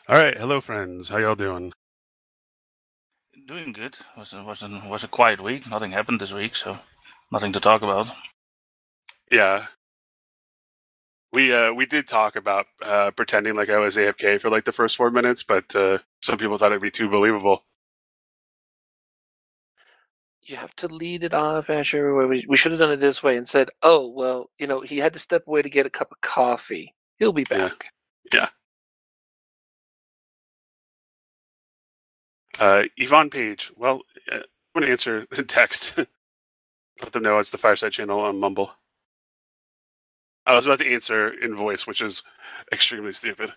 All right, hello friends. How y'all doing? Doing good. Was a quiet week. Nothing happened this week, so nothing to talk about. Yeah, we did talk about pretending like I was AFK for like the first 4 minutes, but some people thought it'd be too believable. You have to lead it off, Asher. We should have done it this way and said, "Oh, well, he had to step away to get a cup of coffee. He'll be Yeah, back." yeah. Yvonne Page. Well, I'm gonna answer the text. Let them know it's the Fireside Channel on Mumble. I was about to answer in voice, which is extremely stupid.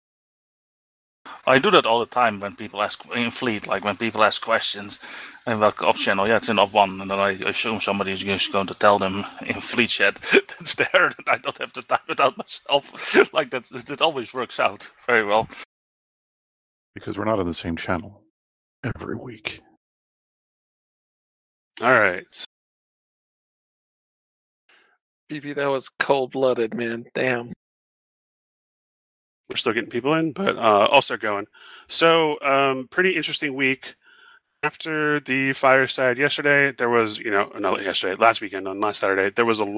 I do that all the time when people ask in Fleet, like when people ask questions. I'm like, off channel, yeah, it's in op one, and then I assume somebody's just going to tell them in Fleet chat that's there, and I don't have to type it out myself. Like that always works out very well. Because we're not on the same channel every week. All right. BB, that was cold-blooded, man. Damn. We're still getting people in, but I'll start going. So, pretty interesting week. After the fireside yesterday, there was, not yesterday, last weekend on last Saturday, there was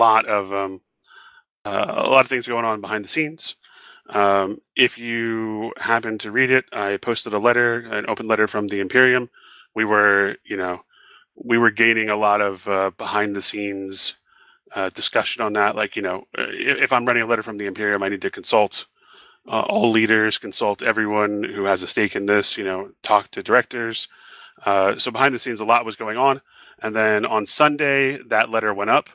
a lot of things going on behind the scenes. If you happen to read it, I posted a letter, an open letter from the Imperium. We were, we were gaining a lot of behind the scenes discussion on that. Like, if I'm writing a letter from the Imperium, I need to consult all leaders, consult everyone who has a stake in this, talk to directors. So behind the scenes, a lot was going on. And then on Sunday, that letter went up.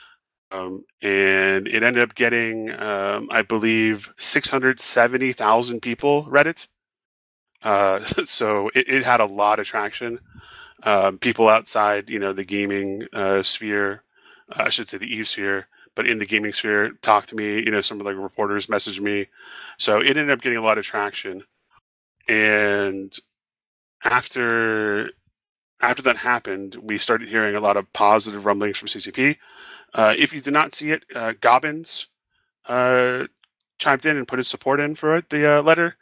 And it ended up getting, I believe, 670,000 people read it. So it had a lot of traction. People outside, the gaming sphere, I should say the Eve sphere, but in the gaming sphere, talked to me. Some of the reporters messaged me. So it ended up getting a lot of traction. And after after that happened, we started hearing a lot of positive rumblings from CCP. If you did not see it, Gobbins chimed in and put his support in for it, the letter.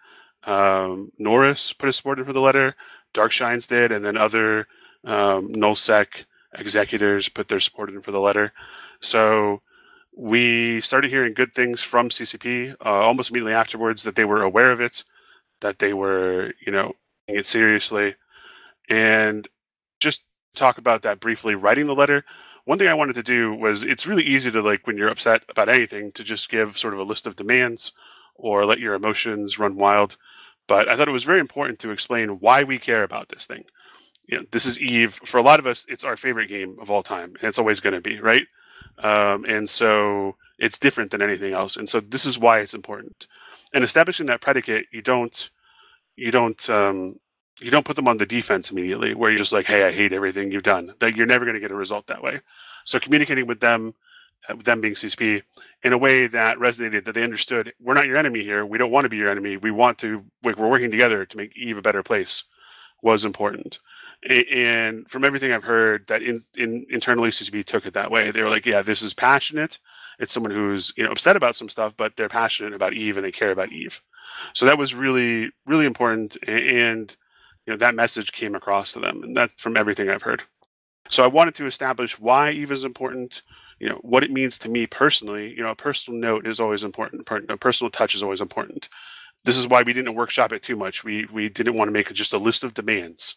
Norris put his support in for the letter. Darkshines did, and then other nullsec executors put their support in for the letter. So we started hearing good things from CCP almost immediately afterwards, that they were aware of it, that they were, taking it seriously. And just talk about that briefly, writing the letter. One thing I wanted to do was, it's really easy to, like, when you're upset about anything, to just give sort of a list of demands or let your emotions run wild. But I thought it was very important to explain why we care about this thing. This is Eve. For a lot of us, it's our favorite game of all time, and it's always going to be, right? And so it's different than anything else. And so this is why it's important. And establishing that predicate, you don't you don't put them on the defense immediately, where you're just like, hey, I hate everything you've done. That you're never going to get a result that way. So communicating with them being CSP, in a way that resonated, that they understood, we're not your enemy here. We don't want to be your enemy. We want to, like, we're working together to make Eve a better place, was important. And from everything I've heard, that internally CCP took it that way. They were like, yeah, this is passionate. It's someone who's upset about some stuff, but they're passionate about Eve and they care about Eve. So that was really, really important, and that message came across to them, and that's from everything I've heard. So I wanted to establish why Eve is important, what it means to me personally. A personal note is always important. A personal touch is always important. This is why we didn't workshop it too much. We didn't want to make it just a list of demands.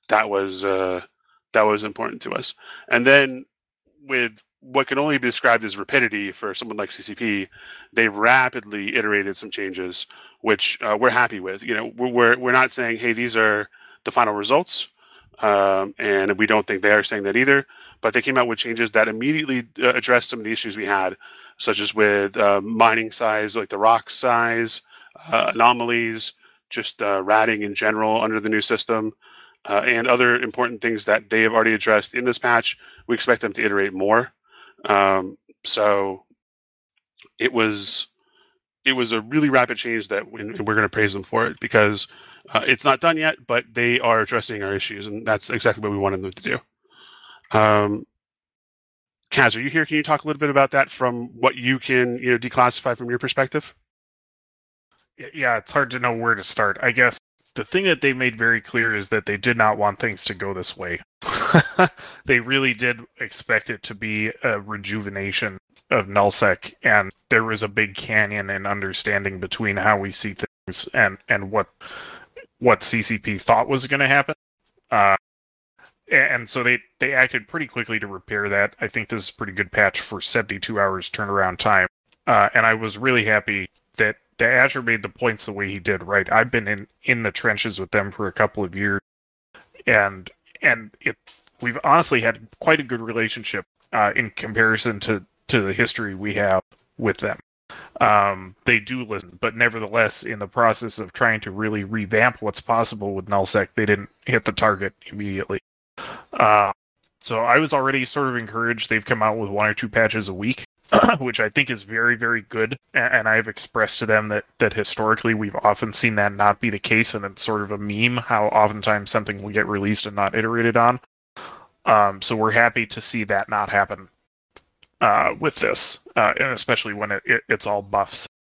That was important to us. And then, with what can only be described as rapidity for someone like CCP, they rapidly iterated some changes, which we're happy with. We're not saying, hey, these are the final results, and we don't think they are saying that either. But they came out with changes that immediately addressed some of the issues we had, such as with mining size, like the rock size, anomalies, just ratting in general under the new system, and other important things that they have already addressed in this patch. We expect them to iterate more. So it was a really rapid change, that we're going to praise them for it, because it's not done yet, but they are addressing our issues, and that's exactly what we wanted them to do. Kaz, are you here? Can you talk a little bit about that, from what you can declassify from your perspective? Yeah, it's hard to know where to start. I guess the thing that they made very clear is that they did not want things to go this way. They really did expect it to be a rejuvenation of nullsec, and there was a big canyon in understanding between how we see things and what CCP thought was going to happen. And so they acted pretty quickly to repair that. I think this is a pretty good patch for 72 hours turnaround time. And I was really happy that Azure made the points the way he did, right? I've been in the trenches with them for a couple of years, and we've honestly had quite a good relationship in comparison to the history we have with them. They do listen, but nevertheless, in the process of trying to really revamp what's possible with nullsec, they didn't hit the target immediately. So I was already sort of encouraged. They've come out with 1 or 2 patches a week, which I think is very, very good. And I've expressed to them that historically we've often seen that not be the case, and it's sort of a meme how oftentimes something will get released and not iterated on. So we're happy to see that not happen with this, and especially when it's all buffs.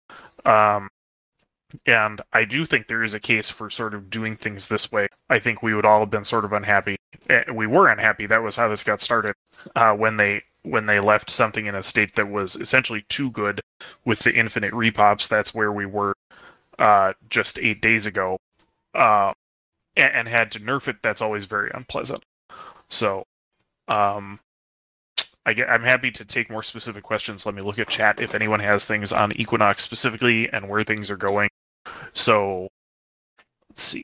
And I do think there is a case for sort of doing things this way. I think we would all have been sort of unhappy. We were unhappy. That was how this got started. When they left something in a state that was essentially too good with the infinite repops, that's where we were just 8 days ago, and had to nerf it. That's always very unpleasant. So I'm happy to take more specific questions. Let me look at chat if anyone has things on Equinox specifically and where things are going. So let's see.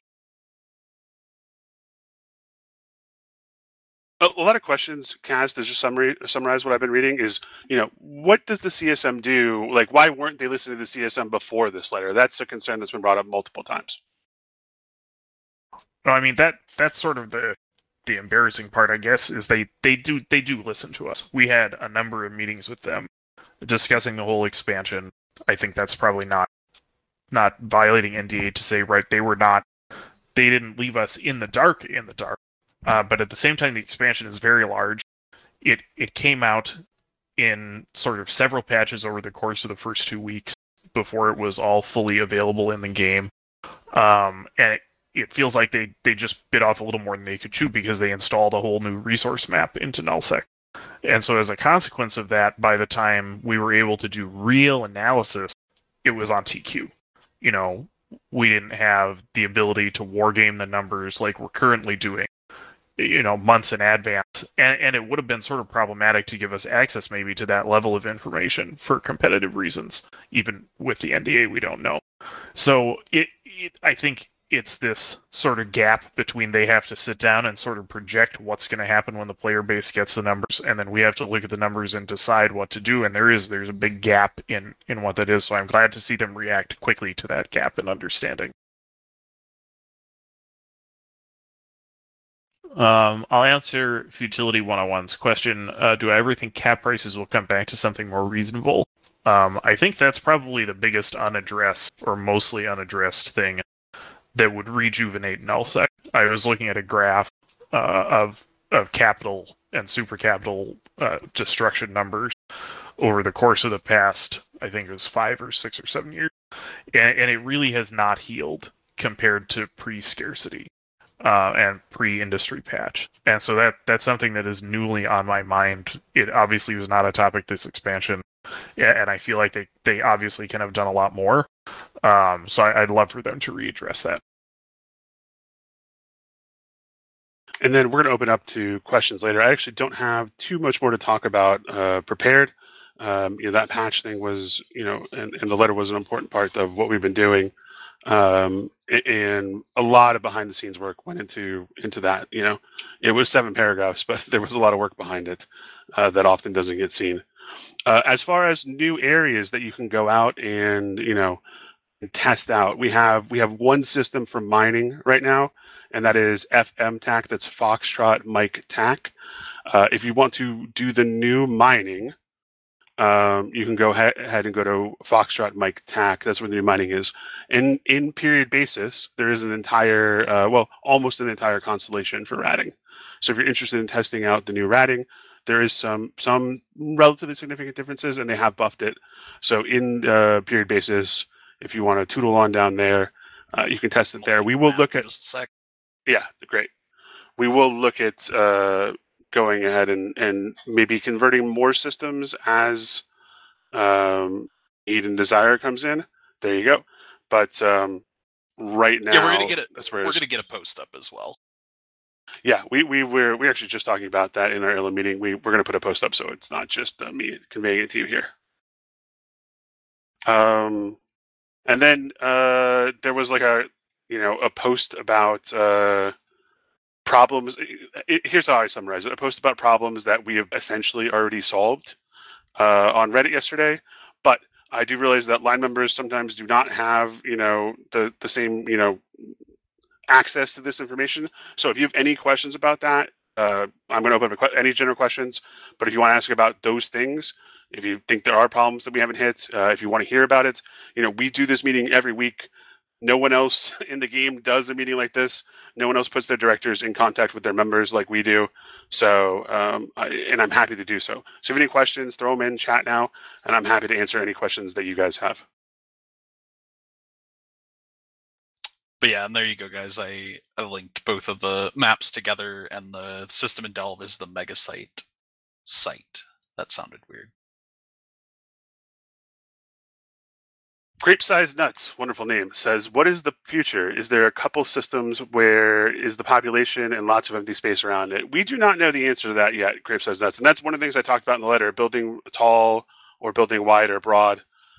A lot of questions, Kaz, to just summarize what I've been reading is, what does the CSM do? Like, why weren't they listening to the CSM before this letter? That's a concern that's been brought up multiple times. No, I mean that's sort of the embarrassing part, I guess, is they do listen to us. We had a number of meetings with them discussing the whole expansion. I think that's probably not violating NDA to say, right, they didn't leave us in the dark. But at the same time, the expansion is very large. It came out in sort of several patches over the course of the first 2 weeks before it was all fully available in the game. And it feels like they just bit off a little more than they could chew because they installed a whole new resource map into nullsec. And so as a consequence of that, by the time we were able to do real analysis, it was on TQ. We didn't have the ability to wargame the numbers like we're currently doing, months in advance. And it would have been sort of problematic to give us access maybe to that level of information for competitive reasons. Even with the NDA, we don't know. So I think it's this sort of gap between they have to sit down and sort of project what's going to happen when the player base gets the numbers, and then we have to look at the numbers and decide what to do. And there's a big gap in what that is. So I'm glad to see them react quickly to that gap in understanding. I'll answer Futility 101's question. Do I ever think cap prices will come back to something more reasonable? I think that's probably the biggest unaddressed or mostly unaddressed thing that would rejuvenate nullsec. I was looking at a graph of capital and super capital destruction numbers over the course of the past, I think it was 5 or 6 or 7 years, and it really has not healed compared to pre-scarcity and pre-industry patch. And so that's something that is newly on my mind. It obviously was not a topic this expansion, and I feel like they obviously can have done a lot more. So I'd love for them to readdress that. And then we're going to open up to questions later. I actually don't have too much more to talk about prepared. That patch thing was, and the letter was an important part of what we've been doing. And a lot of behind the scenes work went into that. It was 7 paragraphs, but there was a lot of work behind it that often doesn't get seen. As far as new areas that you can go out and test out, we have one system for mining right now, and that is FMTAC. That's Foxtrot Mike TAC. If you want to do the new mining, you can go ahead and go to Foxtrot Mike TAC. That's where the new mining is. And in period basis, there is an entire, almost an entire constellation for ratting. So if you're interested in testing out the new ratting, there is some relatively significant differences, and they have buffed it. So in period basis, if you want to tootle on down there, you can test it there. We will look at just a sec. Yeah, great. We will look at going ahead and maybe converting more systems as need and desire comes in. There you go. But right now, Yeah, we're gonna get it. That's where We're gonna get a post up as well. Yeah, we're actually just talking about that in our ILA meeting. We're going to put a post up, so it's not just me conveying it to you here. And then there was like a post about problems. Here's how I summarize it: a post about problems that we have essentially already solved on Reddit yesterday. But I do realize that line members sometimes do not have the same access to this information. So if you have any questions about that, I'm going to open up any general questions. But if you want to ask about those things, if you think there are problems that we haven't hit, if you want to hear about it, we do this meeting every week. No one else in the game does a meeting like this. No one else puts their directors in contact with their members like we do. So, and I'm happy to do so. So if you have any questions, throw them in chat now, and I'm happy to answer any questions that you guys have. But yeah, and there you go, guys. I linked both of the maps together, and the system in Delve is the Megasite site. That sounded weird. Grape Size Nuts, wonderful name, says, what is the future? Is there a couple systems where is the population and lots of empty space around it? We do not know the answer to that yet, Grape Size Nuts. And that's one of the things I talked about in the letter, building tall or building wide or broad.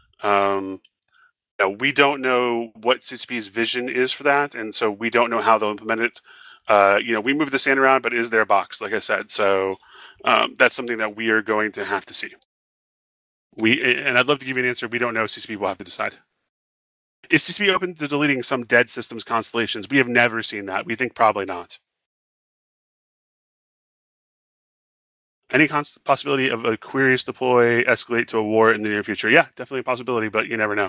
We don't know what CCP's vision is for that, and so we don't know how they'll implement it. We move the sand around, but it is their box, like I said. So that's something that we are going to have to see. And I'd love to give you an answer. We don't know. CCP will have to decide. Is CCP open to deleting some dead systems constellations? We have never seen that. We think probably not. Any possibility of a Quirius deploy escalate to a war in the near future? Yeah, definitely a possibility, but you never know.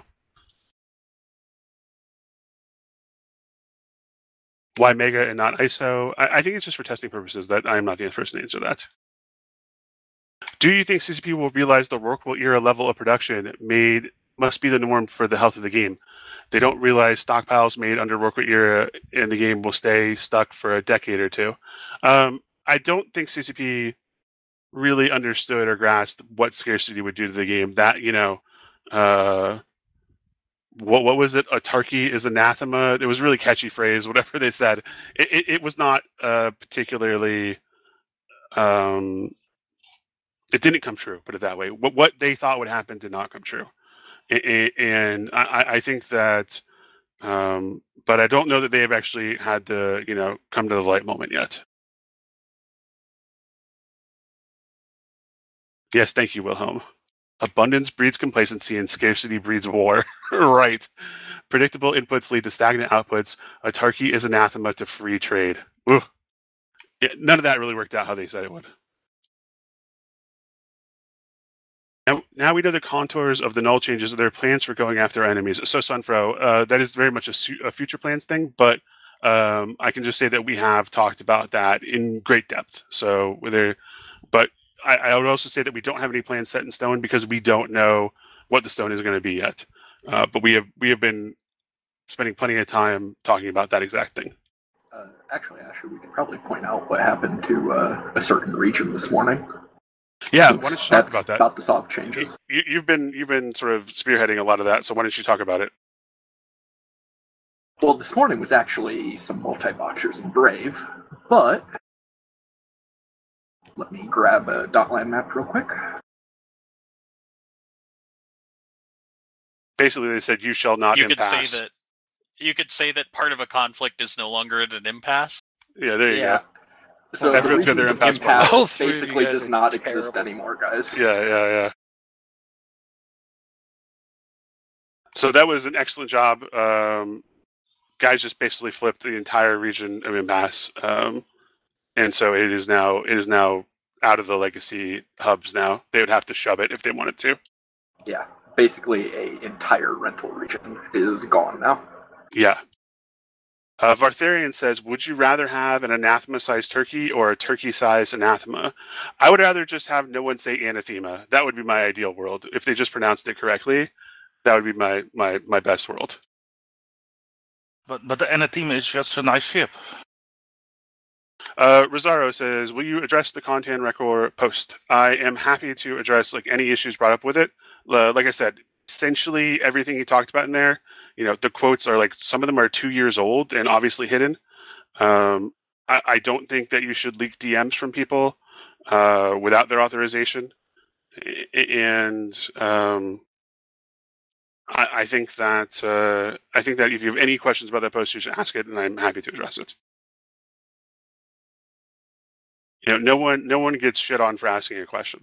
Why Mega and not ISO? I think it's just for testing purposes. That I am not the person to answer that. Do you think CCP will realize the Rorqual era level of production must be the norm for the health of the game? They don't realize stockpiles made under Rorqual era in the game will stay stuck for a decade or two. I don't think CCP really understood or grasped what scarcity would do to the game. That what was it? Autarky is anathema. It was a really catchy phrase, whatever they said. It was not particularly. It didn't come true, put it that way. What they thought would happen did not come true. And I think that, but I don't know that they have actually had the, come to the light moment yet. Yes, thank you, Wilhelm. Abundance breeds complacency and scarcity breeds war. Right. Predictable inputs lead to stagnant outputs. Autarky is anathema to free trade. Ooh. Yeah, none of that really worked out how they said it would. Now we know the contours of the null changes of their plans for going after enemies. So Sunfro, that is very much a future plans thing, but I can just say that we have talked about that in great depth. So but I would also say that we don't have any plans set in stone because we don't know what the stone is going to be yet. But we have been spending plenty of time talking about that exact thing. Actually, Asher, we could probably point out what happened to a certain region this morning. Yeah, why don't you talk about that? About the soft changes. You've been sort of spearheading a lot of that, so why don't you talk about it? Well, this morning was actually some multi-boxers in Brave, but let me grab a Dotland map real quick. Basically, they said you shall not impasse. You could say that part of a conflict is no longer at an impasse. Yeah, there you go. So everyone's the got their region of impasse basically does not exist anymore, guys. Yeah. So that was an excellent job. Guys just basically flipped the entire region of impasse, and so it is now out of the legacy hubs. Now they would have to shove it if they wanted to. Yeah, basically a entire rental region is gone now. Yeah. Vartharian says, would you rather have an anathema-sized turkey or a turkey-sized anathema? I would rather just have no one say anathema. That would be my ideal world. If they just pronounced it correctly, That would be my best world. But the Anathema is just a nice ship. Rosaro says, will you address the content record post? I am happy to address any issues brought up with it. Like I said, essentially everything he talked about in there, the quotes are some of them are 2 years old and obviously hidden. I don't think that you should leak DMs from people without their authorization. And I think that if you have any questions about that post, you should ask it, and I'm happy to address it. No one gets shit on for asking a question.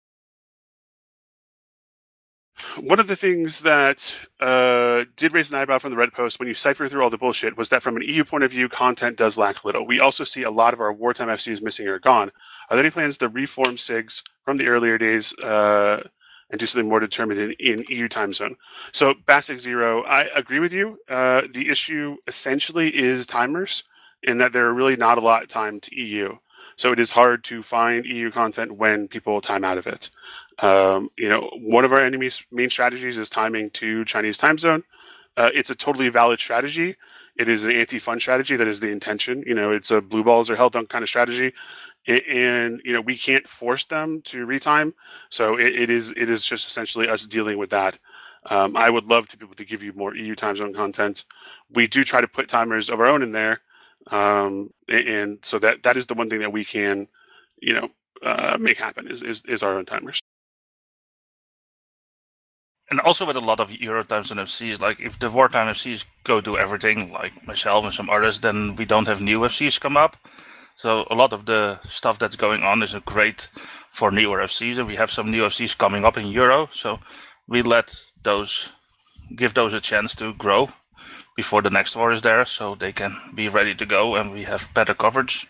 One of the things that did raise an eyebrow from the Reddit post when you cipher through all the bullshit was that from an EU point of view, content does lack little. We also see a lot of our wartime FCs missing or gone. Are there any plans to reform SIGs from the earlier days and do something more determined in EU time zone? So Basic Zero, I agree with you. The issue essentially is timers, in that there are really not a lot timed to EU. So it is hard to find EU content when people time out of it. One of our enemy's main strategies is timing to Chinese time zone. It's a totally valid strategy. It is an anti-fun strategy. That is the intention. It's a blue balls or hell dunk kind of strategy. And we can't force them to retime. So it is just essentially us dealing with that. I would love to be able to give you more EU time zone content. We do try to put timers of our own in there. And so that is the one thing that we can, make happen is our own timers. And also with a lot of Euro times and FCs, if the wartime FCs go do everything, like myself and some others, then we don't have new FCs come up. So a lot of the stuff that's going on is great for newer FCs, and we have some new FCs coming up in Euro. So we give those a chance to grow before the next war is there, so they can be ready to go and we have better coverage.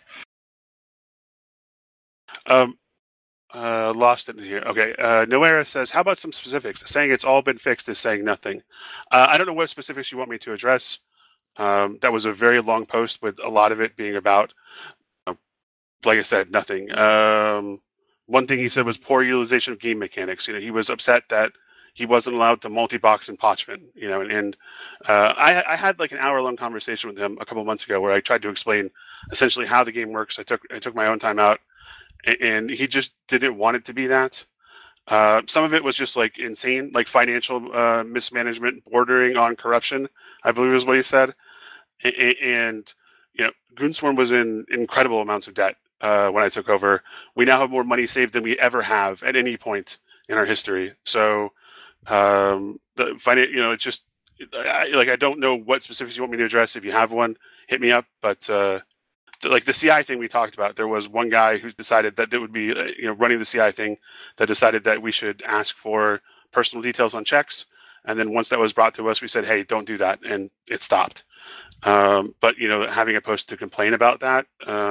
Lost it in here. Okay. Noera says, how about some specifics? Saying it's all been fixed is saying nothing. I don't know what specifics you want me to address. That was a very long post with a lot of it being about, like I said, nothing. One thing he said was poor utilization of game mechanics. He was upset that he wasn't allowed to multi-box in Pochman, and I had an hour-long conversation with him a couple months ago where I tried to explain essentially how the game works. I took my own time out, and he just didn't want it to be that. Some of it was just insane, financial mismanagement bordering on corruption, I believe is what he said. And Goonswarm was in incredible amounts of debt when I took over. We now have more money saved than we ever have at any point in our history. So the finance, it's just I don't know what specifics you want me to address. If you have one, hit me up. But the CI thing we talked about, there was one guy who decided that it would be running the CI thing that decided that we should ask for personal details on checks. And then once that was brought to us, we said, hey, don't do that, and it stopped. But having a post to complain about that,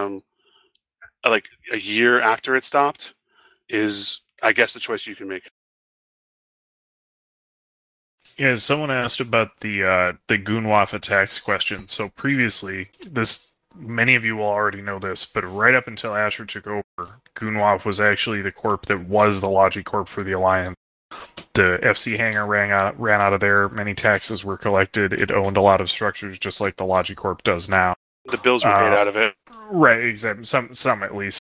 a year after it stopped, is I guess the choice you can make. Yeah, someone asked about the Goonwaf attacks question. So previously, many of you will already know this, but right up until Asher took over, Goonwaf was actually the corp that was the Logi Corp for the Alliance. The FC hangar ran out of there. Many taxes were collected. It owned a lot of structures, just like the Logi Corp does now. The bills were paid out of it. Right, exactly. Some at least.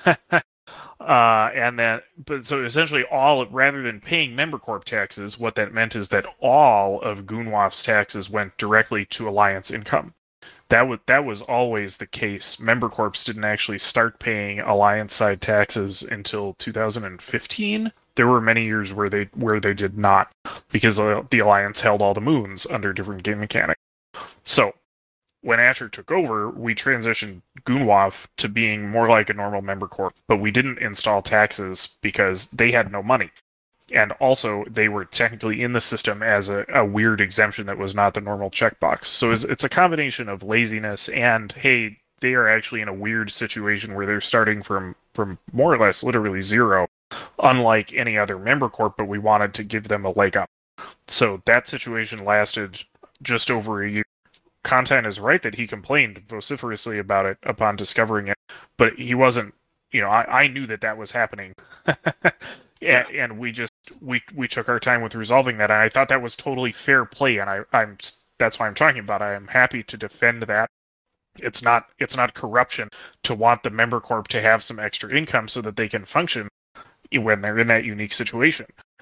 So essentially rather than paying member corp taxes, what that meant is that all of Goonwaf's taxes went directly to Alliance income. That was always the case. Member corps didn't actually start paying Alliance side taxes until 2015. There were many years where they did not, because the Alliance held all the moons under different game mechanics. So when Asher took over, we transitioned Goonwaf to being more like a normal member corp, but we didn't install taxes because they had no money. And also, they were technically in the system as a weird exemption that was not the normal checkbox. So it's a combination of laziness and, hey, they are actually in a weird situation where they're starting from more or less literally zero, unlike any other member corp, but we wanted to give them a leg up. So that situation lasted just over a year. Content is right that he complained vociferously about it upon discovering it, but he wasn't, I knew that was happening. And we just we took our time with resolving that, and I thought that was totally fair play, and I'm that's why I'm talking about. I am happy to defend that. It's not corruption to want the member corp to have some extra income so that they can function when they're in that unique situation.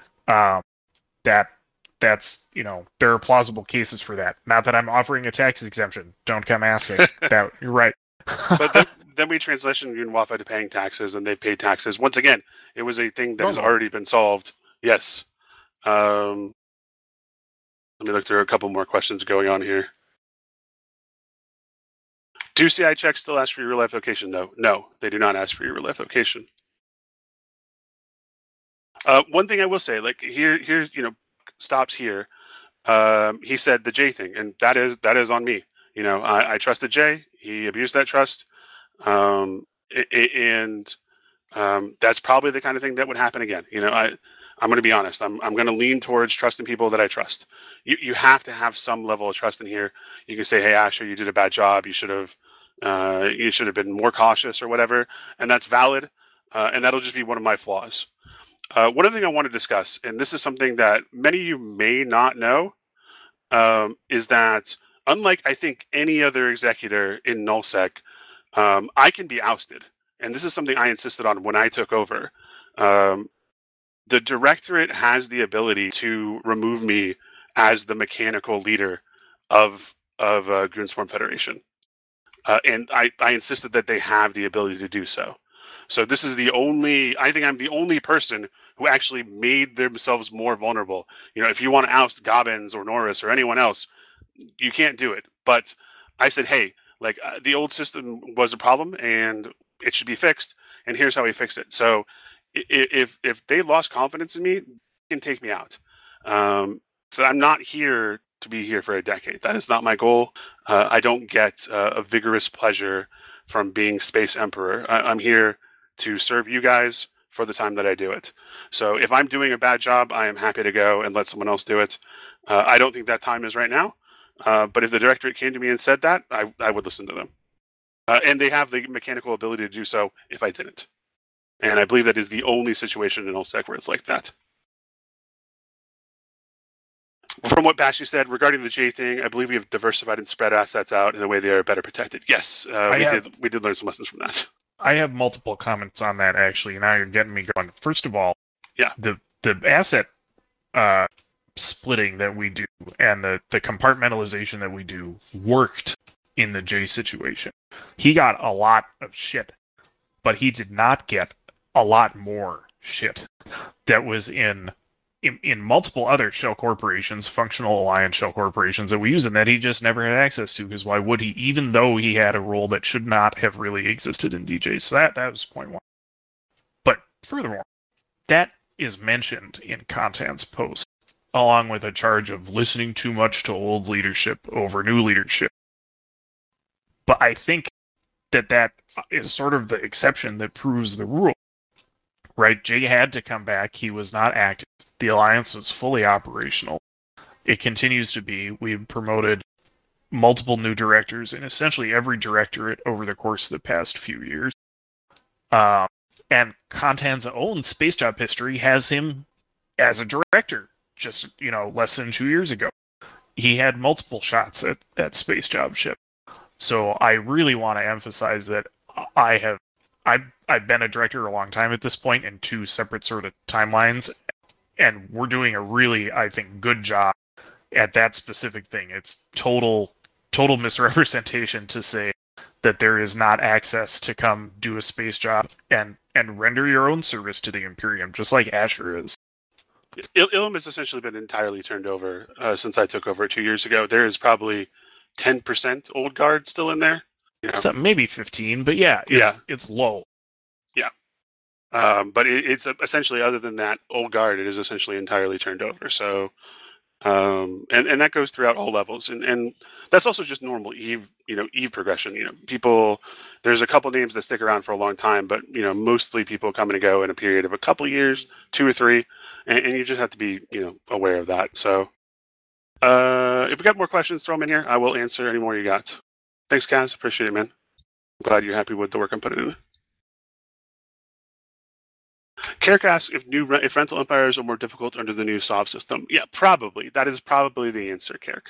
That's there are plausible cases for that. Not that I'm offering a tax exemption. Don't come asking. That you're right. But then we transitioned Unwafa to paying taxes, and they paid taxes. Once again, it was a thing that has already been solved. Yes. Let me look through a couple more questions going on here. Do CI checks still ask for your real life location? No, they do not ask for your real life location. One thing I will say, like here's stops here. He said the Jay thing, and that is on me. I trusted Jay. He abused that trust, and that's probably the kind of thing that would happen again. I'm going to be honest. I'm going to lean towards trusting people that I trust. You have to have some level of trust in here. You can say, "Hey, Asher, you did a bad job. You should have been more cautious," or whatever, and that's valid. And that'll just be one of my flaws. One other thing I want to discuss, and this is something that many of you may not know, is that unlike I think any other executor in NullSec, I can be ousted, and this is something I insisted on when I took over. The directorate has the ability to remove me as the mechanical leader of Goonswarm Federation, and I insisted that they have the ability to do so. So this is I think I'm the only person who actually made themselves more vulnerable. If you want to oust Gobbins or Norris or anyone else, you can't do it. But I said, hey, the old system was a problem and it should be fixed. And here's how we fix it. So if they lost confidence in me, they can take me out. So I'm not here to be here for a decade. That is not my goal. I don't get a vigorous pleasure from being Space Emperor. I'm here to serve you guys for the time that I do it. So if I'm doing a bad job, I am happy to go and let someone else do it. I don't think that time is right now. But if the directorate came to me and said that, I would listen to them. And they have the mechanical ability to do so if I didn't. And I believe that is the only situation in NullSec where it's like that. From what Bashy said regarding the J thing, I believe we have diversified and spread assets out in a way they are better protected. Yes, we did learn some lessons from that. I have multiple comments on that, actually. Now you're getting me going. First of all, yeah, the asset splitting that we do and the compartmentalization that we do worked in the J situation. He got a lot of shit, but he did not get a lot more shit that was in multiple other shell corporations, functional alliance shell corporations that we use, and that he just never had access to, because why would he, even though he had a role that should not have really existed in DJ? So that was point one. But furthermore, that is mentioned in Contan's post, along with a charge of listening too much to old leadership over new leadership. But I think that is sort of the exception that proves the rule. Right, Jay had to come back. He was not active. The alliance is fully operational. It continues to be. We've promoted multiple new directors in essentially every directorate over the course of the past few years. And Contan's own space job history has him as a director just, less than 2 years ago. He had multiple shots at space job ship. So I really want to emphasize that I've been a director a long time at this point in two separate sort of timelines, and we're doing a really, I think, good job at that specific thing. It's total misrepresentation to say that there is not access to come do a space job and render your own service to the Imperium, just like Asher is. Ilum has essentially been entirely turned over since I took over 2 years ago. There is probably 10% old guard still in there. Maybe 15, but it's low. Yeah. But it's essentially, other than that old guard, it is essentially entirely turned over. So, and that goes throughout all levels. And that's also just normal Eve progression. People, there's a couple names that stick around for a long time, but, mostly people come and go in a period of a couple years, 2 or 3, and you just have to be, aware of that. So, if we got more questions, throw them in here. I will answer any more you got. Thanks, Kaz. Appreciate it, man. Glad you're happy with the work I'm putting in. Carrick asks if rental empires are more difficult under the new SOV system. Yeah, probably. That is probably the answer, Carrick.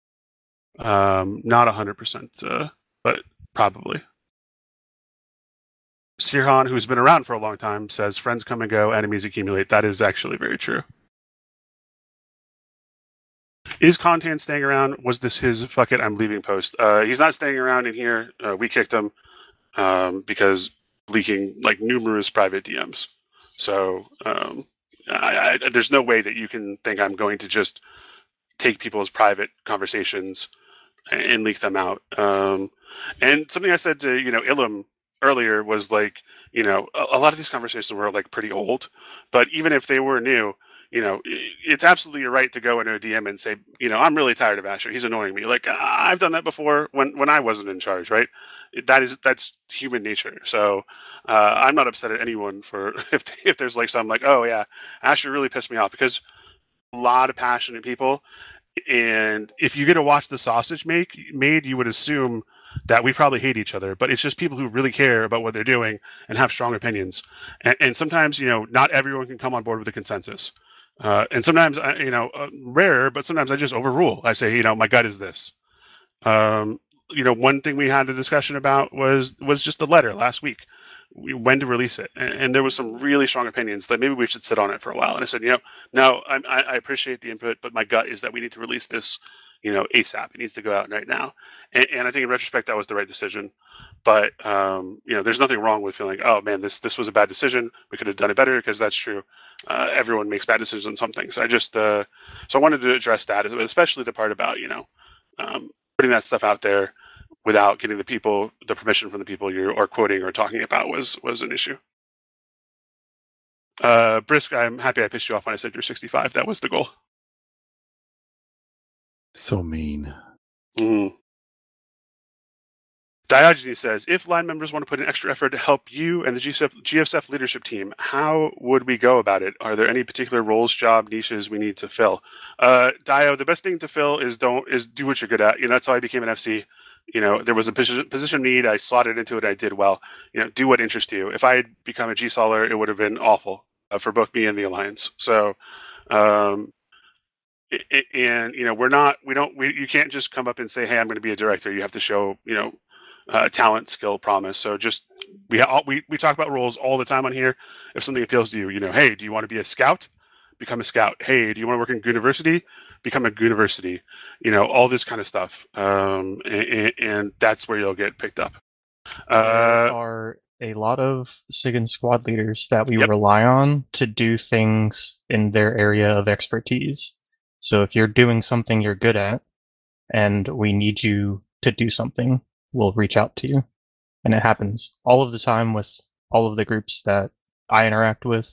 Not 100%, but probably. Sirhan, who's been around for a long time, says friends come and go, enemies accumulate. That is actually very true. Is Contan staying around? Was this his fuck it, I'm leaving post? He's not staying around in here. We kicked him because leaking like numerous private DMs. So there's no way that you can think I'm going to just take people's private conversations and leak them out. And something I said to Ilum earlier was like, a lot of these conversations were like pretty old, but even if they were new, it's absolutely your right to go into a DM and say, I'm really tired of Asher. He's annoying me. Like I've done that before when I wasn't in charge, right? That's human nature. So I'm not upset at anyone for if there's like some like, oh yeah, Asher really pissed me off, because a lot of passionate people. And if you get to watch the sausage made, you would assume that we probably hate each other, but it's just people who really care about what they're doing and have strong opinions. And sometimes, not everyone can come on board with a consensus. And sometimes, rare, but sometimes I just overrule. I say, my gut is this. One thing we had a discussion about was just the letter last week, when to release it. And there was some really strong opinions that maybe we should sit on it for a while. And I said, no, I appreciate the input, but my gut is that we need to release this, ASAP. It needs to go out right now. And I think in retrospect, that was the right decision. But, there's nothing wrong with feeling, oh man, this was a bad decision. We could have done it better, because that's true. Everyone makes bad decisions on some things. So I wanted to address that, especially the part about, putting that stuff out there without getting the permission from the people you are quoting or talking about was an issue. Brisk, I'm happy I pissed you off when I said you're 65. That was the goal. So mean. Diogenes says, if line members want to put in extra effort to help you and the GFSF leadership team, how would we go about it? Are there any particular roles, job, niches we need to fill? Dio, the best thing to fill is do what you're good at. That's how I became an FC. There was a position need. I slotted into it. I did well. Do what interests you. If I had become a G-Solar, it would have been awful for both me and the Alliance. So, you can't just come up and say, hey, I'm going to be a director. You have to show, talent, skill, promise. So just, we talk about roles all the time on here. If something appeals to you, hey, do you want to be a scout? Become a scout. Hey, do you want to work in university? Become a university. All this kind of stuff. And that's where you'll get picked up. There are a lot of SIG squad leaders that we rely on to do things in their area of expertise. So if you're doing something you're good at and we need you to do something, we'll reach out to you. And it happens all of the time with all of the groups that I interact with.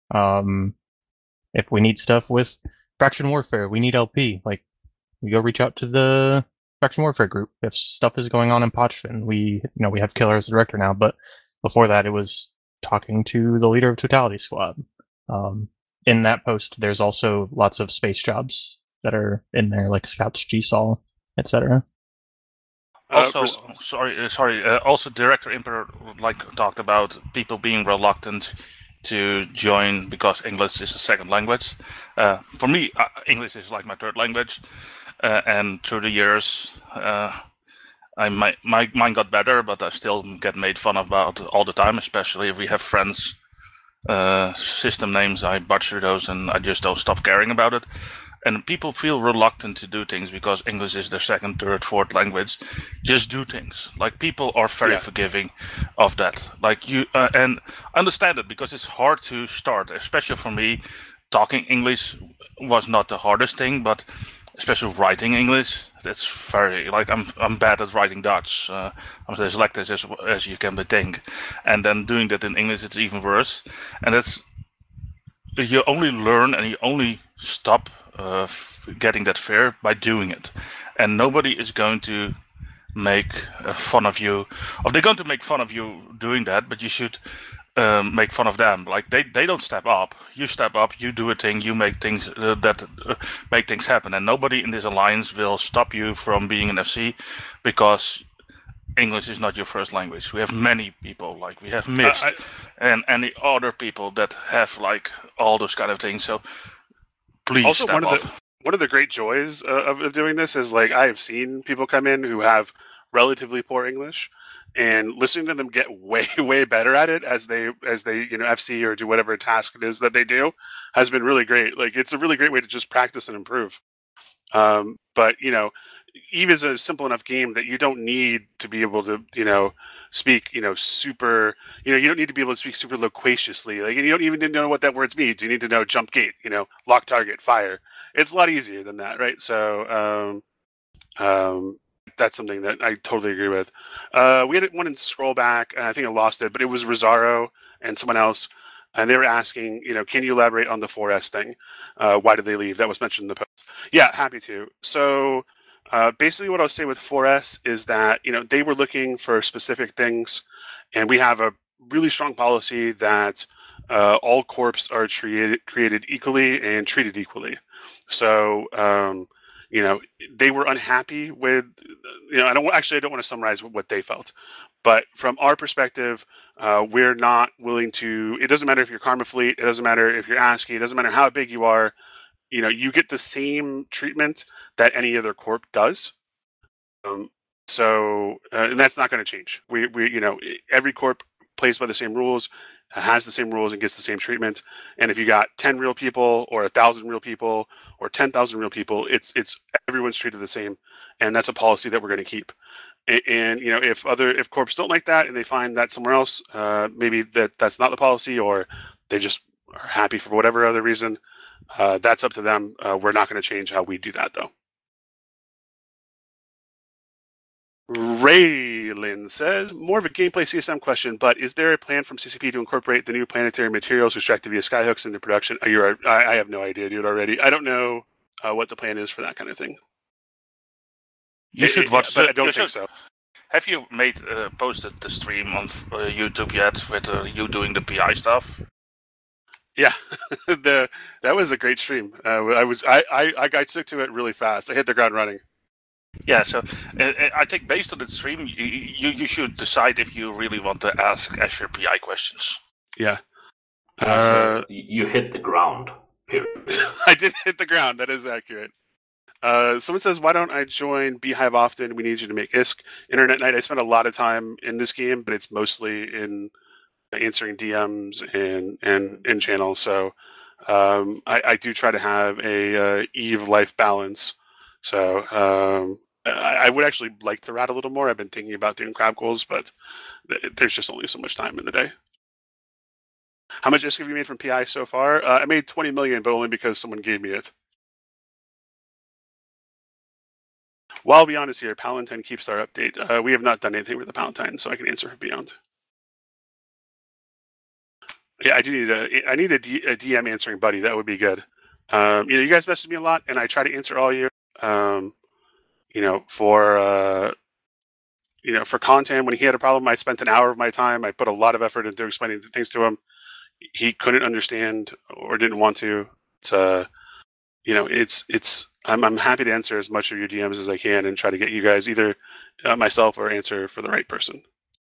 If we need stuff with Faction Warfare, we need LP. Like, we go reach out to the Faction Warfare group. If stuff is going on in Pochven, we have Killer as the director now, but before that it was talking to the leader of Totality Squad. In that post, there's also lots of space jobs that are in there, like Scouts, GSOL, etc. Also, also Director Emperor talked about people being reluctant to join because English is a second language. For me, English is like my third language, and through the years, mine got better, but I still get made fun about all the time, especially if we have friends. System names, I butcher those, and I just don't stop caring about it. And people feel reluctant to do things because English is their second, third, fourth language. Just do things. Like, people are very forgiving of that. Like, and I understand it because it's hard to start, especially for me. Talking English was not the hardest thing, but especially writing English, that's very, I'm bad at writing Dutch. I'm dyslexic as you can think. And then doing that in English, it's even worse. And you only learn and you only stop getting that fair by doing it. And nobody is going to make fun of you. Or they're going to make fun of you doing that, but you should make fun of them. Like, they don't step up. You step up, you do a thing, you make things that make things happen. And nobody in this alliance will stop you from being an FC because English is not your first language. We have many people, like we have Mist and the other people that have like all those kind of things. So please Also, step up. one of the great joys of doing this is like I have seen people come in who have relatively poor English, and listening to them get way better at it as they FC or do whatever task it is that they do has been really great. Like it's a really great way to just practice and improve. But Eve is a simple enough game that you don't need to be able to speak super you don't need to be able to speak super loquaciously. Like you don't even need to know what that words means. You need to know jump gate, lock target, fire. It's a lot easier than that, right? So that's something that I totally agree with. We had one in Scrollback, and I think I lost it, but it was Rosario and someone else, and they were asking, can you elaborate on the 4S thing? Why did they leave? That was mentioned in the post. Yeah, happy to. So basically what I'll say with 4S is that, they were looking for specific things, and we have a really strong policy that all corps are created equally and treated equally. So, they were unhappy with, I don't want to summarize what they felt, but from our perspective, we're not willing to, it doesn't matter if you're Karma Fleet, it doesn't matter if you're ASCII, it doesn't matter how big you are, you get the same treatment that any other corp does. And that's not going to change. We every corp plays by the same rules, has the same rules, and gets the same treatment. And if you got 10 real people or 1,000 real people or 10,000 real people, it's everyone's treated the same, and that's a policy that we're going to keep. And if corps don't like that and they find that somewhere else, maybe that's not the policy, or they just are happy for whatever other reason, that's up to them. We're not going to change how we do that, though. Raylin says, more of a gameplay CSM question, but is there a plan from CCP to incorporate the new planetary materials extracted via Skyhooks into production? I have no idea, dude, already. I don't know what the plan is for that kind of thing. You should watch but I don't think so. Have you posted the stream on YouTube yet with you doing the PI stuff? Yeah, that was a great stream. I stuck to it really fast. I hit the ground running. Yeah, so I think based on the stream, you should decide if you really want to ask Azure PI questions. Yeah. You hit the ground, period. I did hit the ground. That is accurate. Someone says, why don't I join Beehive often? We need you to make ISK. Internet Night, I spend a lot of time in this game, but it's mostly in answering DMs and in channels. So I do try to have a Eve life balance. So I would actually like to rat a little more. I've been thinking about doing crab goals, but there's just only so much time in the day. How much ISK have you made from PI so far? I made 20 million, but only because someone gave me it. While Beyond is here, Palatine Keepstar update. We have not done anything with the Palatine, so I can answer for Beyond. Yeah, I need a DM answering buddy. That would be good. You guys message me a lot, and I try to answer all you. For content, when he had a problem, I spent an hour of my time. I put a lot of effort into explaining things to him. He couldn't understand or didn't want to. I'm happy to answer as much of your DMs as I can and try to get you guys either myself or answer for the right person.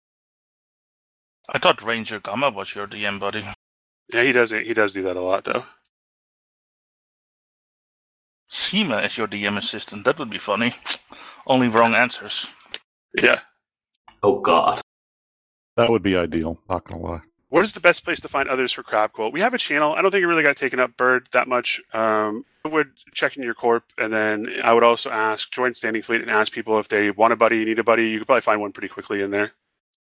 I thought Ranger Gamma was your DM buddy. Yeah, he does do that a lot, though. Seema as your DM assistant. That would be funny. Only wrong answers. Yeah. Oh, God. That would be ideal, not gonna lie. What is the best place to find others for Crab Cult? We have a channel. I don't think it really got taken up, Bird, that much. I would check in your corp, and then I would also join Standing Fleet and ask people if they want a buddy, need a buddy. You could probably find one pretty quickly in there.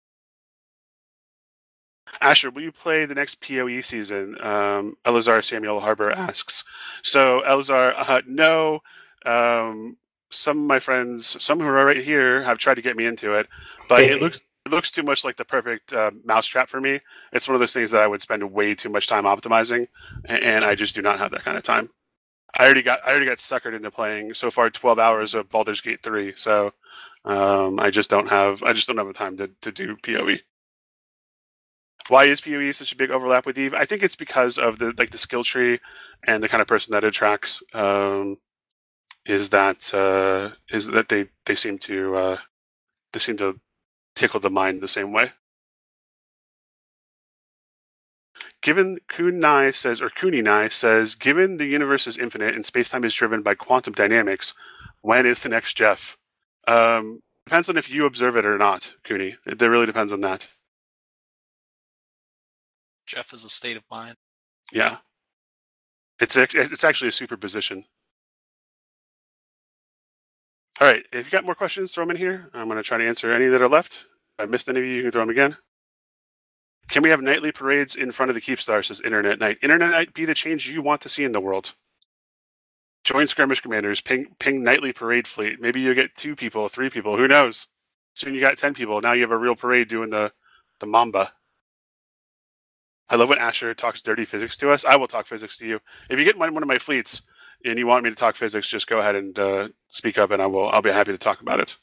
Asher, will you play the next PoE season? Elazar Samuel Harbor asks. So, Elazar, no. Some of my friends, some who are right here, have tried to get me into it, but it looks too much like the perfect mousetrap for me. It's one of those things that I would spend way too much time optimizing, and I just do not have that kind of time. I already got suckered into playing so far 12 hours of Baldur's Gate 3, so I just don't have the time to do PoE. Why is PoE such a big overlap with Eve? I think it's because of the skill tree and the kind of person that it attracts. Is that they seem to tickle the mind the same way. Given Kunai says, given the universe is infinite and space-time is driven by quantum dynamics, when is the next Jeff? Depends on if you observe it or not, Cooney. It really depends on that. Jeff is a state of mind. Yeah. It's actually a superposition. All right, if you got more questions, throw them in here. I'm going to try to answer any that are left. If I missed any of you, you can throw them again. Can we have nightly parades in front of the Keepstar, says Internet Night. Internet Night, be the change you want to see in the world. Join Skirmish Commanders, ping nightly parade fleet. Maybe you'll get 2 people, 3 people, who knows? Soon you got 10 people. Now you have a real parade doing the Mamba. I love when Asher talks dirty physics to us. I will talk physics to you. If you get one of my fleets and you want me to talk physics, just go ahead and speak up, and I'll be happy to talk about it.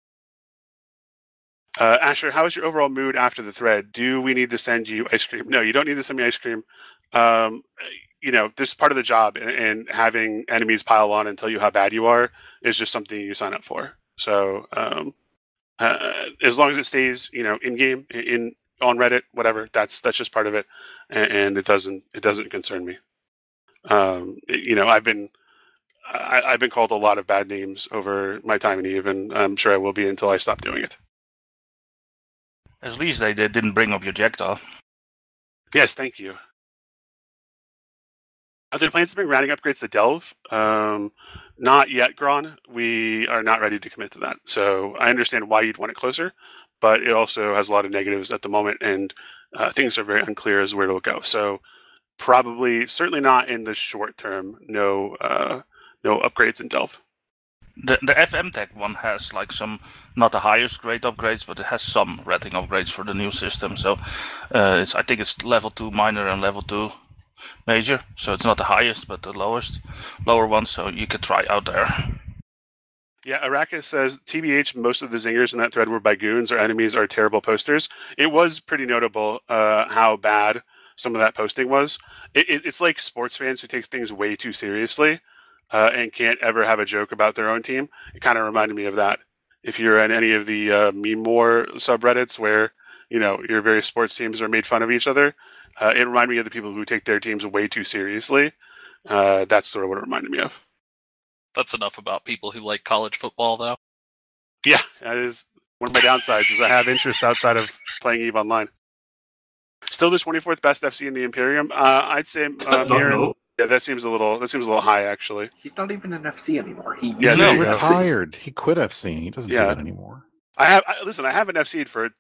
Asher, how is your overall mood after the thread? Do we need to send you ice cream? No, you don't need to send me ice cream. This is part of the job, and having enemies pile on and tell you how bad you are is just something you sign up for. So as long as it stays, in game, on Reddit, whatever, that's just part of it, and it doesn't concern me. I've been called a lot of bad names over my time in EVE, and I'm sure I will be until I stop doing it. At least they didn't bring up your Jackdaw. Yes, thank you. Are there plans to bring routing upgrades to Delve? Not yet, Gron. We are not ready to commit to that. So I understand why you'd want it closer, but it also has a lot of negatives at the moment, and things are very unclear as where it'll go. So certainly not in the short term. No upgrades in Delve. The FM Tech one has some, not the highest grade upgrades, but it has some rating upgrades for the new system. So I think it's level 2 minor and level 2 major. So it's not the highest, but the lower one. So you could try out there. Yeah, Arrakis says, TBH, most of the zingers in that thread were by goons. Our enemies are terrible posters. It was pretty notable how bad some of that posting was. It's like sports fans who take things way too seriously. And can't ever have a joke about their own team. It kind of reminded me of that. If you're in any of the meme war subreddits where, your various sports teams are made fun of each other, it reminded me of the people who take their teams way too seriously. That's sort of what it reminded me of. That's enough about people who like college football, though. Yeah, that is one of my downsides is I have interest outside of playing EVE Online. Still the 24th best FC in the Imperium? I'd say Mirren. Yeah, that seems a little high, actually. He's not even an FC anymore. He's retired. He quit FC. He doesn't do it anymore. I haven't FC'd for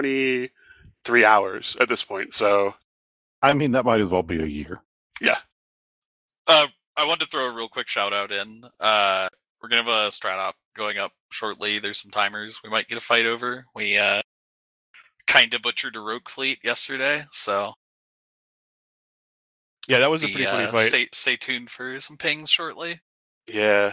23 hours at this point, so. I mean, that might as well be a year. Yeah. I wanted to throw a real quick shout out in. We're gonna have a strat op going up shortly. There's some timers we might get a fight over. We kind of butchered a rogue fleet yesterday, so. Yeah, that was a pretty funny fight. Stay tuned for some pings shortly. Yeah.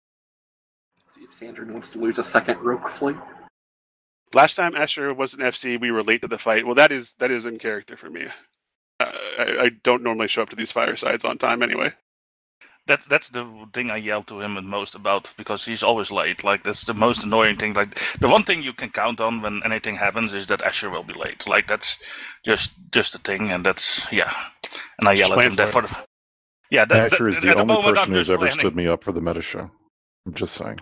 See if Sandra wants to lose a second rogue fleet. Last time Asher was an FC, we were late to the fight. Well, that is in character for me. I don't normally show up to these firesides on time anyway. That's the thing I yell to him the most about, because he's always late. That's the most annoying thing. The one thing you can count on when anything happens is that Asher will be late. That's just a thing, and that's And I yell at him for the. Yeah, Asher is the only person who's ever stood me up for the meta show. I'm just saying.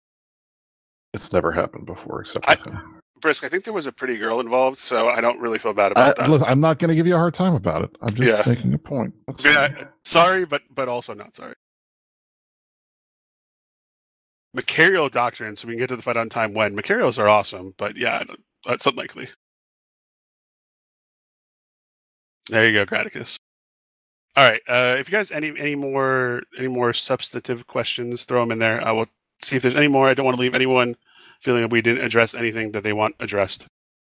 It's never happened before, except with him. Brisk, I think there was a pretty girl involved, so I don't really feel bad about that. Listen, I'm not going to give you a hard time about it. I'm just making a point. That's fine. Sorry, but also not sorry. Macarial Doctrine, so we can get to the fight on time when. Macarials are awesome, but that's unlikely. There you go, Graticus. All right, if you guys any more substantive questions, throw them in there. I will see if there's any more. I don't want to leave anyone feeling that we didn't address anything that they want addressed.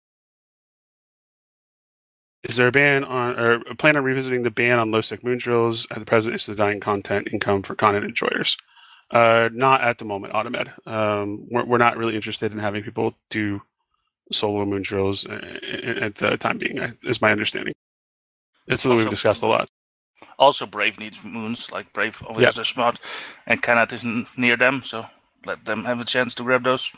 Is there a ban on or a plan on revisiting the ban on low-sec moon drills at the present is the dying content income for content enjoyers? Not at the moment, Automed. We're not really interested in having people do solo moon drills at the time being, is my understanding. It's something we've discussed a lot. Also, Brave needs moons. Brave only has a smart, and Kanat isn't near them, so let them have a chance to grab those.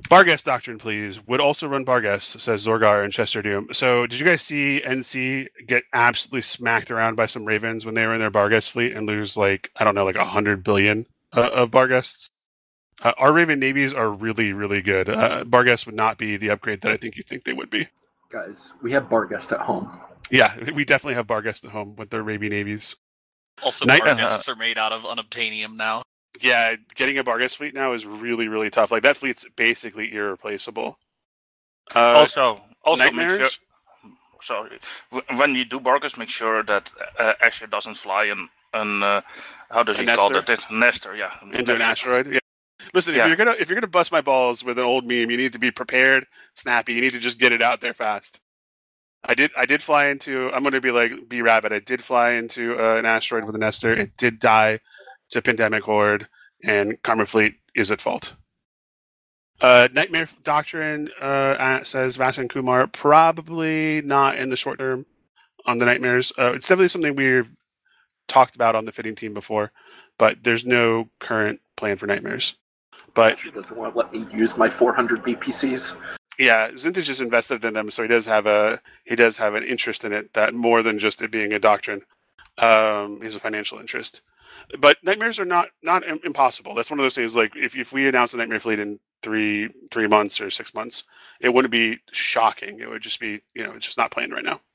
Barghest Doctrine, please. Would also run Barghest, says Zorgar and Chester Doom. So, did you guys see NC get absolutely smacked around by some Ravens when they were in their Barghest fleet and lose like 100 billion of Barghests? Our Raven navies are really, really good. Barghest would not be the upgrade that I think you think they would be. Guys, we have Barghest at home. Yeah, we definitely have Barghest at home with their Raven navies. Also, Night- Barghests are made out of unobtainium now. Yeah, getting a Barghest fleet now is really, really tough. Like that fleet's basically irreplaceable. Also make Nightmares? sure. Sorry, when you do Barghest, make sure that Asher doesn't fly and how does A he call Nestor? that? Nester, yeah. Into an asteroid. Yeah. Listen, Yeah. if you're gonna bust my balls with an old meme, you need to be prepared, snappy. You need to just get it out there fast. I did fly into. I'm gonna be like B Rabbit. I did fly into an asteroid with a Nestor. It did die to Pandemic Horde, and Karma Fleet is at fault. Nightmare Doctrine says Vasan Kumar, probably not in the short term on the Nightmares. It's definitely something we've talked about on the fitting team before, but there's no current plan for Nightmares. But She doesn't want to let me use my 400 BPCs. yeah, Zintage is invested in them, so he does have an interest in it that more than just it being a doctrine. He has a financial interest. But Nightmares are not impossible. That's one of those things. Like if we announce a Nightmare fleet in three months or 6 months, it wouldn't be shocking. It would just be it's just not planned right now.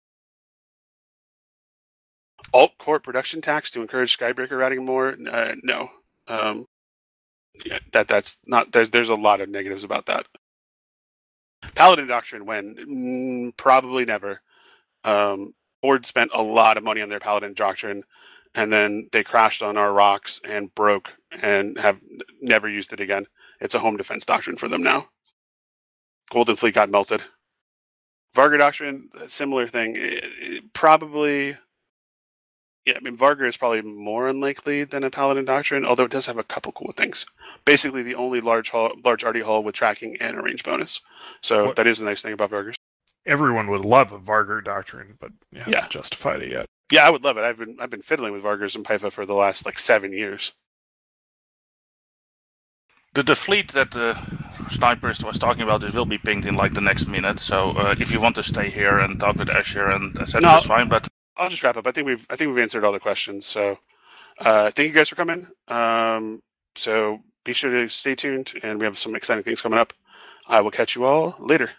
Alt Corp production tax to encourage Skybreaker routing more? No. Yeah, that's not. There's a lot of negatives about that. Paladin Doctrine, when? Probably never. Horde spent a lot of money on their Paladin Doctrine, and then they crashed on our rocks and broke and have never used it again. It's a home defense doctrine for them now. Golden Fleet got melted. Vargar Doctrine, similar thing. Probably, yeah, I mean, Vargar is probably more unlikely than a Paladin Doctrine, although it does have a couple cool things. Basically, the only large RD hull with tracking and a range bonus. So that is a nice thing about Vargars. Everyone would love a Vargar Doctrine, but you haven't justified it yet. Yeah, I would love it. I've been fiddling with Vargars and Pyfa for the last 7 years. The fleet that the Sniperist was talking about, it will be pinged in the next minute. So if you want to stay here and talk with Asher and etc., that's fine. But I'll just wrap up. I think we've answered all the questions. So thank you guys for coming. So be sure to stay tuned, and we have some exciting things coming up. I will catch you all later.